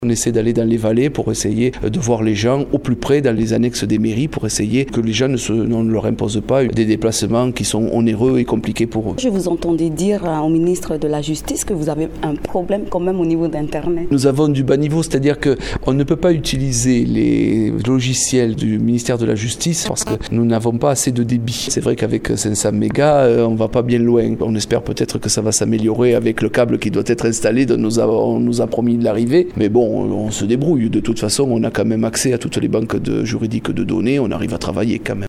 On essaie d'aller dans les vallées pour essayer de voir les gens au plus près dans les annexes des mairies pour essayer que les gens ne leur imposent pas des déplacements qui sont onéreux et compliqués pour eux. Je vous entendais dire au ministre de la Justice que vous avez un problème quand même au niveau d'Internet. Nous avons du bas niveau, c'est-à-dire qu'on ne peut pas utiliser les logiciels du ministère de la Justice parce que nous n'avons pas assez de débit. C'est vrai qu'avec 500 mégas, on ne va pas bien loin. On espère peut-être que ça va s'améliorer avec le câble qui doit être installé dont on nous a promis de l'arrivée. Mais bon, on se débrouille. De toute façon, on a quand même accès à toutes les banques juridiques de données. On arrive à travailler quand même.